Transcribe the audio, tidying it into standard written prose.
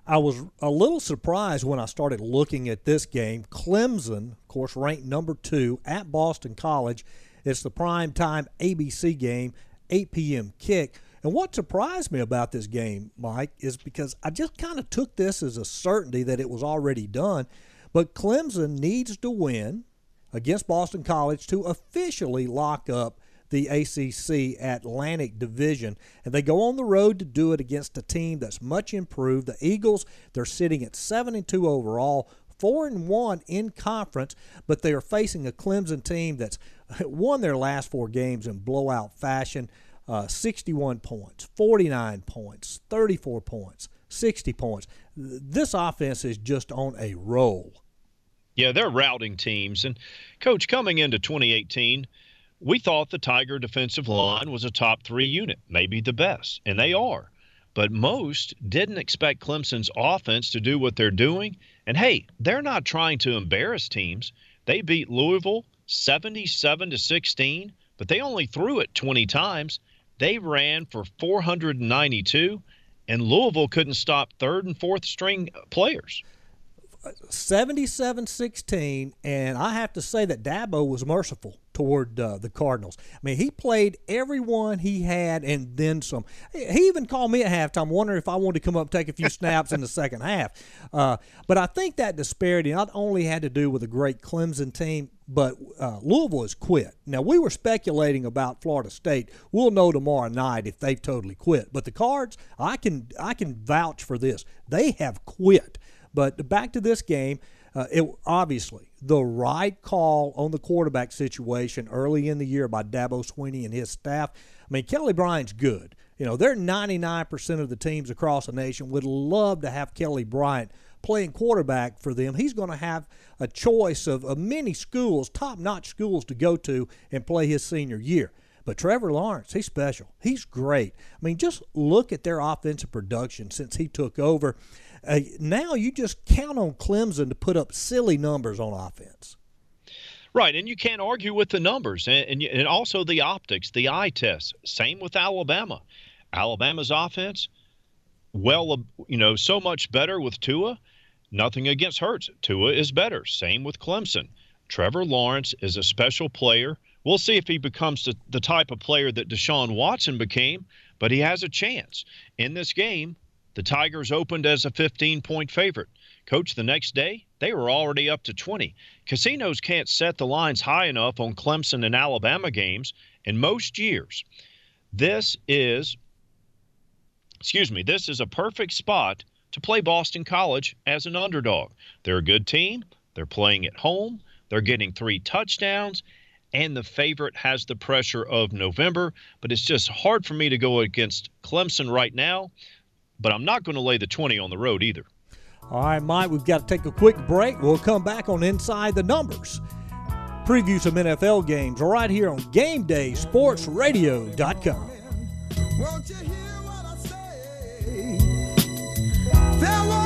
I was a little surprised when I started looking at this game. Clemson, of course, ranked number 2 at Boston College. It's the primetime ABC game, 8 p.m. kick. And what surprised me about this game, Mike, is because I just kind of took this as a certainty that it was already done. But Clemson needs to win against Boston College to officially lock up the ACC Atlantic Division. And they go on the road to do it against a team that's much improved. The Eagles, they're sitting at 7-2 overall, 4-1 in conference, but they are facing a Clemson team that's won their last 4 games in blowout fashion. 61 points, 49 points, 34 points, 60 points. This offense is just on a roll. Yeah, they're routing teams. And, Coach, coming into 2018, we thought the Tiger defensive line was a top 3 unit, maybe the best, and they are. But most didn't expect Clemson's offense to do what they're doing. And, hey, they're not trying to embarrass teams. They beat Louisville 77-16, but they only threw it 20 times. They ran for 492, and Louisville couldn't stop third and fourth string players. 77-16, and I have to say that Dabo was merciful toward the Cardinals. I mean, he played everyone he had and then some. He even called me at halftime wondering if I wanted to come up and take a few snaps in the second half. But I think that disparity not only had to do with a great Clemson team, but Louisville has quit. Now, we were speculating about Florida State. We'll know tomorrow night if they've totally quit. But the Cards, I can vouch for this. They have quit. But back to this game, it obviously the right call on the quarterback situation early in the year by Dabo Swinney and his staff. I mean, Kelly Bryant's good. You know, they're 99% of the teams across the nation would love to have Kelly Bryant playing quarterback for them. He's going to have a choice of many schools, top-notch schools to go to and play his senior year. But Trevor Lawrence, he's special. He's great. I mean, just look at their offensive production since he took over. Now you just count on Clemson to put up silly numbers on offense. Right, and you can't argue with the numbers and also the optics, the eye test. Same with Alabama. Alabama's offense, so much better with Tua. Nothing against Hurts. Tua is better. Same with Clemson. Trevor Lawrence is a special player. We'll see if he becomes the type of player that Deshaun Watson became, but he has a chance. In this game, the Tigers opened as a 15-point favorite. Coach, the next day, they were already up to 20. Casinos can't set the lines high enough on Clemson and Alabama games in most years. This is a perfect spot to play Boston College as an underdog. They're a good team. They're playing at home. They're getting 3 touchdowns. And the favorite has the pressure of November. But it's just hard for me to go against Clemson right now. But I'm not going to lay the 20 on the road either. All right, Mike, we've got to take a quick break. We'll come back on Inside the Numbers. Preview some NFL games right here on GameDaySportsRadio.com. Won't you hear what I say? There